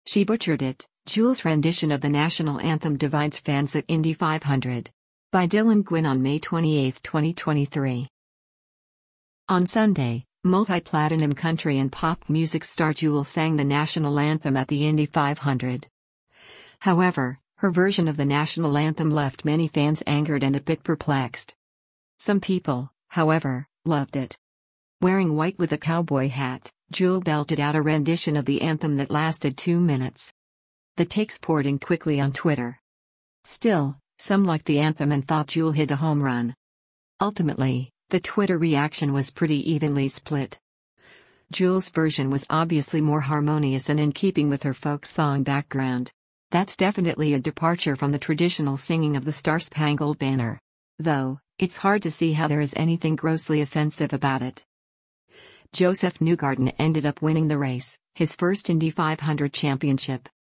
She butchered it. Jewel's rendition of the national anthem divides fans at Indy 500. By Dylan Gwynn on May 28, 2023. On Sunday, multi-platinum country and pop music star Jewel sang the national anthem at the Indy 500. However, her version of the national anthem left many fans angered and a bit perplexed. Some people, however, loved it. Wearing white with a cowboy hat, Jewel belted out a rendition of the anthem that lasted 2 minutes. The takes poured in quickly on Twitter. Still, some liked the anthem and thought Jewel hit a home run. Ultimately, the Twitter reaction was pretty evenly split. Jewel's version was obviously more harmonious and in keeping with her folk song background. That's definitely a departure from the traditional singing of the Star-Spangled Banner. Though, it's hard to see how there is anything grossly offensive about it. Joseph Newgarden ended up winning the race, his first Indy 500 championship.